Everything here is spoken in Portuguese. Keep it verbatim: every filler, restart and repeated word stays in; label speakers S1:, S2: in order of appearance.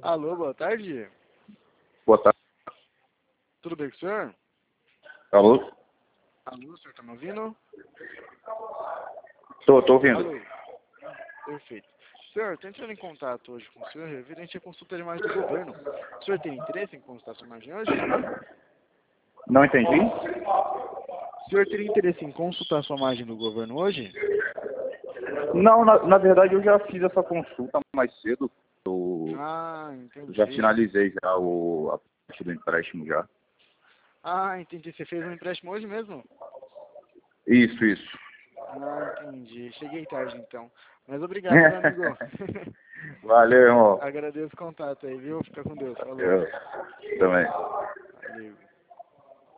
S1: Alô, boa tarde.
S2: Boa tarde.
S1: Tudo bem com o senhor?
S2: Alô?
S1: Alô, o senhor tá me ouvindo?
S2: Tô, tô ouvindo.
S1: Alô. Perfeito. Senhor, tô entrando em contato hoje com o senhor referente à consulta de imagem do governo. O senhor tem interesse em consultar sua imagem hoje?
S2: Não entendi?
S1: O senhor teria interesse em consultar sua imagem do governo hoje?
S2: Não, na, na verdade eu já fiz essa consulta mais cedo. Eu
S1: Ah, entendi.
S2: já finalizei já o, a parte do empréstimo já.
S1: Ah, entendi. Você fez um empréstimo hoje mesmo?
S2: Isso, isso.
S1: Ah, entendi. Cheguei tarde então. Mas obrigado, meu amigo.
S2: Valeu, irmão.
S1: Agradeço o contato aí, viu? Fica com Deus. Falou.
S2: Eu também.
S1: Valeu.